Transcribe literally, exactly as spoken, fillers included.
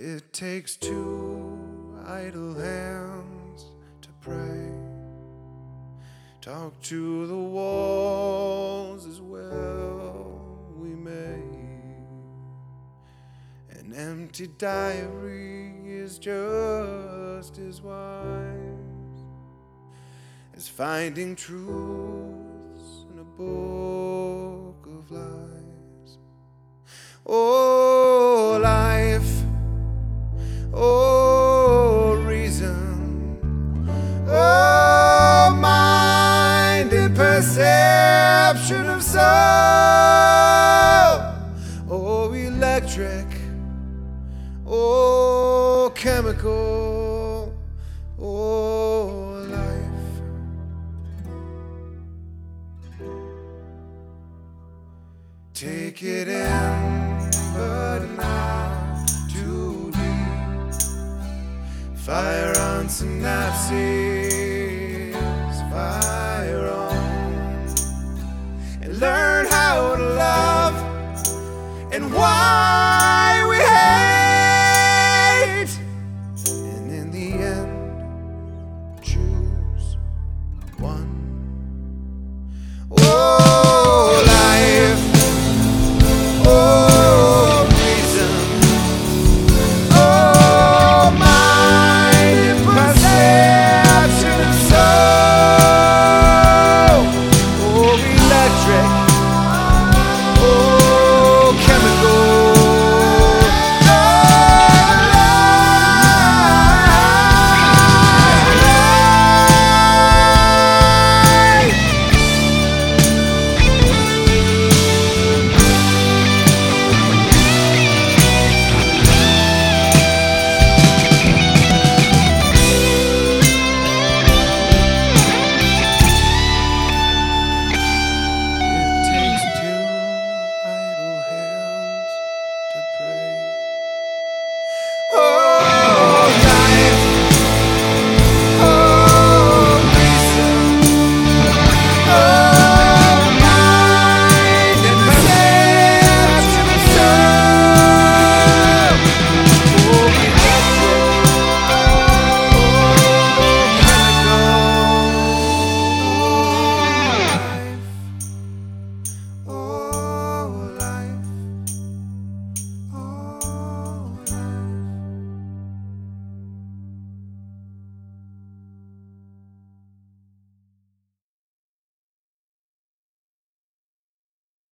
It takes two idle hands to pray. Talk to the walls as well we may. An empty diary is just as wise as finding truths in a book of lies. Oh, life, oh, reason, oh, minded perception of soul, oh, electric, oh, chemical, oh, life. Take it in, but not too deep. Fire on synapses, fire on, and learn how to love and why.